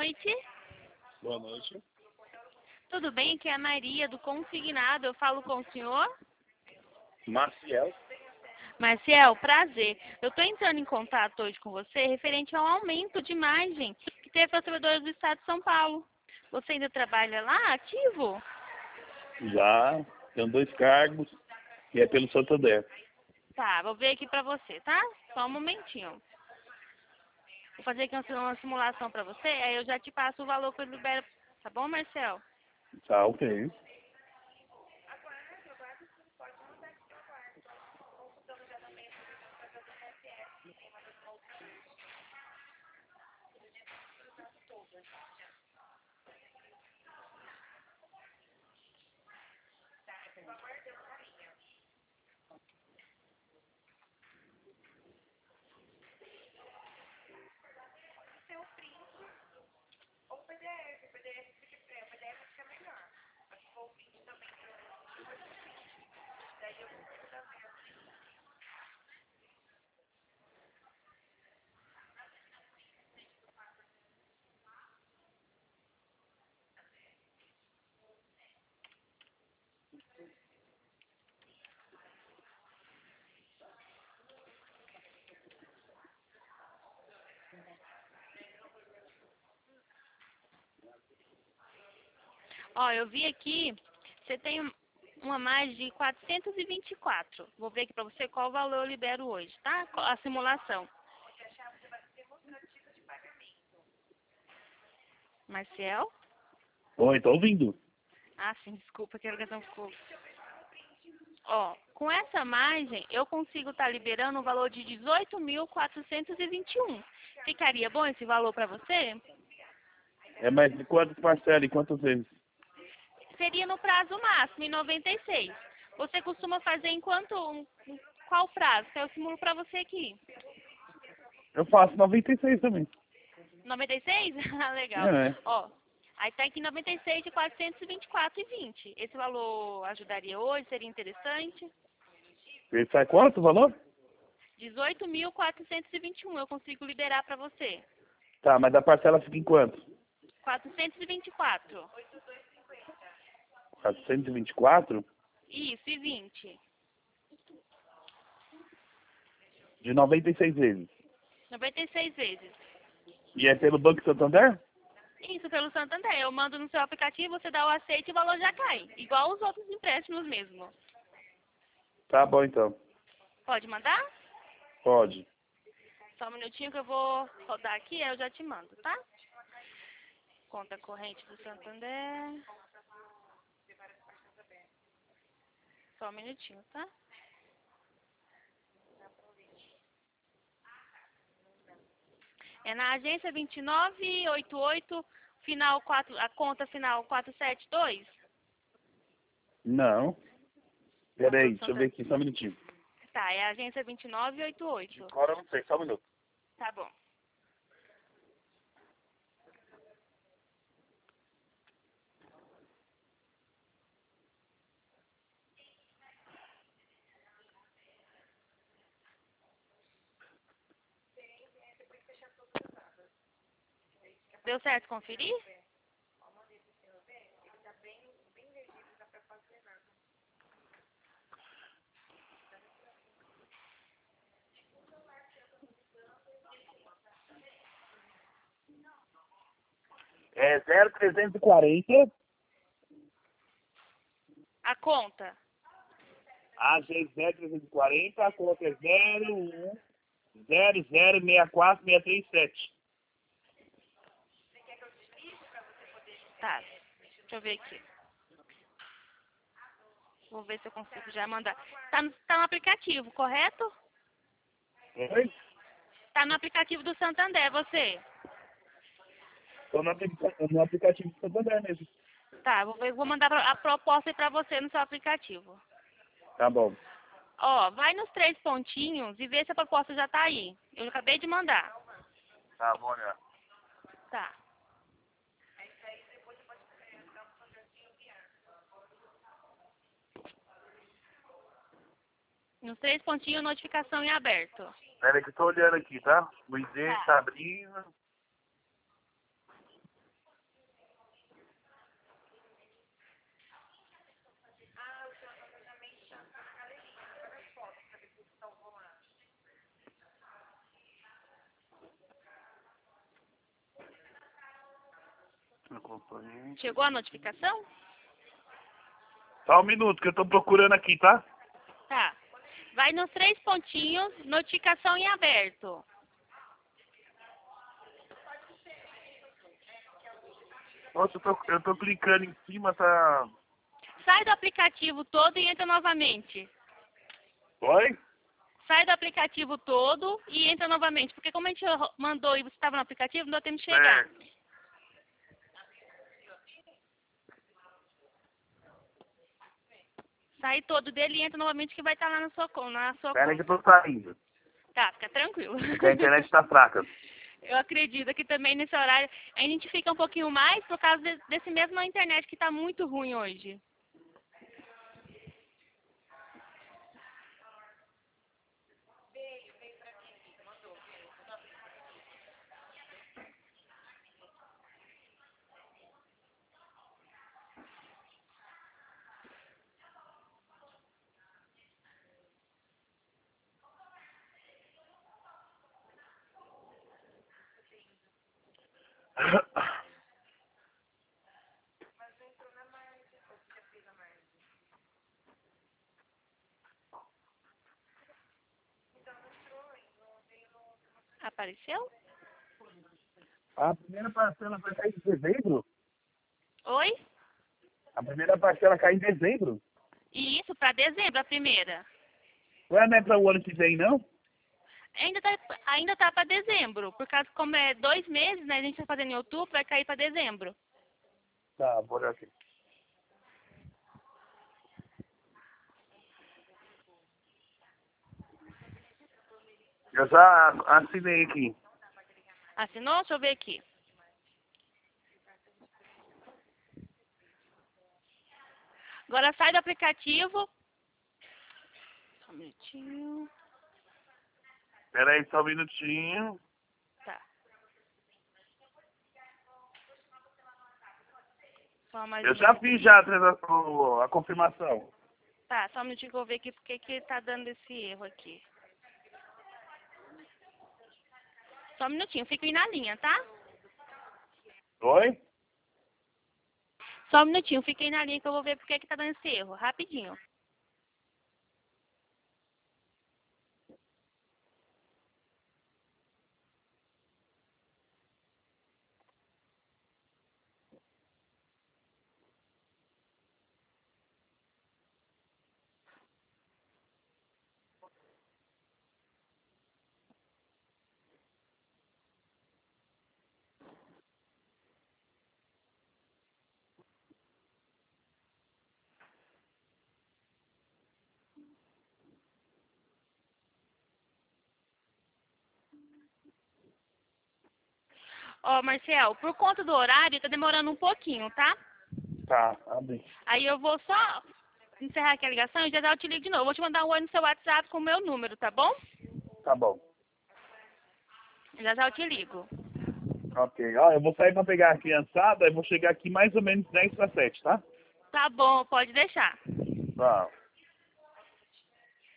noite. Boa noite. Tudo bem? Aqui é a Maria do Consignado. Eu falo com o senhor? Maciel. Marcial, prazer. Eu estou entrando em contato hoje com você referente ao aumento de margem que teve para os servidores do Estado de São Paulo. Você ainda trabalha lá, ativo? Já tenho 2 cargos e é pelo Santander. Tá, vou ver aqui para você, tá? Só um momentinho. Vou fazer aqui uma simulação para você, aí eu já te passo o valor que eu libero. Tá bom, Marcel? Tá, ok. Ó, eu vi aqui, você tem uma margem de 424. Vou ver aqui para você qual valor eu libero hoje, tá? A simulação. Marcel? Oi, tô ouvindo. Ah, sim, desculpa, que a ligação ficou. Ó, com essa margem, eu consigo estar liberando um valor de 18.421. Ficaria bom esse valor para você? É mais de quantas parcelas e quantas vezes? Seria no prazo máximo, em 96. Você costuma fazer em qual prazo? Que eu simulo para você aqui. Eu faço 96 também. 96? Ah, legal. É. Ó, aí tá aqui 96 de 424,20. Esse valor ajudaria hoje? Seria interessante? Ele sai quanto o valor? 18.421 eu consigo liberar para você. Tá, mas a parcela fica em quanto? 424. 424 Isso, e 20. de 96 vezes. 96 vezes. E é pelo Banco Santander? Isso, pelo Santander. Eu mando no seu aplicativo, você dá o aceite e o valor já cai. Igual os outros empréstimos mesmo. Tá bom então. Pode mandar? Pode. Só um minutinho que eu vou rodar aqui, aí eu já te mando, tá? Conta corrente do Santander. Só um minutinho, tá? É na agência 2988, final 4, a conta final 472? Não. Não, Peraí, do deixa eu ver Santander. aqui, só um minutinho. Tá, é a agência 2988. Agora eu não sei, só um minuto. Tá bom. Deu certo conferir? É 0340 A conta. AG 0340, a conta é 010064637. Tá, deixa eu ver aqui. Vou ver se eu consigo já mandar. Tá no aplicativo, correto? Oi? Tá no aplicativo do Santander, você? Estou no aplicativo do Santander mesmo. Tá, vou mandar a proposta aí pra você no seu aplicativo. Tá bom. Ó, vai nos 3 pontinhos e vê se a proposta já tá aí. Eu acabei de mandar. Tá bom, né? Tá. Nos 3 pontinhos, notificação em aberto. Pera aí que eu tô olhando aqui, tá? O ID Tá. tá abrindo. Chegou a notificação? Só um minuto que eu tô procurando aqui, tá? Tá. Vai nos 3 pontinhos, notificação em aberto. Nossa, eu tô clicando em cima, tá... Sai do aplicativo todo e entra novamente. Oi? Sai do aplicativo todo e entra novamente. Porque como a gente mandou e você estava no aplicativo, não deu tempo de chegar. É. Sai todo dele e entra novamente que vai estar lá na sua Pera aí conta. que eu tô saindo. Tá, fica tranquilo. Porque a internet tá fraca. Eu acredito que também nesse horário a gente fica um pouquinho mais por causa desse mesmo internet que tá muito ruim hoje. Apareceu? A primeira parcela vai cair em dezembro? Oi? A primeira parcela cai em dezembro? E isso para dezembro, a primeira. Ué, não é para o ano que vem, não? Ainda tá para dezembro, por causa como é 2 meses, né? A gente tá fazendo em outubro, vai cair para dezembro. Tá, vou olhar aqui. Eu já assinei aqui. Assinou? Deixa eu ver aqui. Agora sai do aplicativo. Só um minutinho. Pera aí, só um minutinho. Tá. Só mais Eu um já minutinho. fiz já a confirmação. Tá, só um minutinho que eu vou ver aqui porque que tá dando esse erro aqui. Só um minutinho, fica aí na linha, tá? Oi? Só um minutinho, fica aí na linha que eu vou ver porque que tá dando esse erro. Rapidinho. Ó, Marcel, por conta do horário, tá demorando um pouquinho, tá? Tá, abre. Aí eu vou só encerrar aqui a ligação e já eu te ligo de novo. Vou te mandar um oi no seu WhatsApp com o meu número, tá bom? Tá bom. Já eu te ligo. Ok. Ó, eu vou sair pra pegar a criançada e vou chegar aqui mais ou menos 10 para 7, tá? Tá bom, pode deixar. Tá.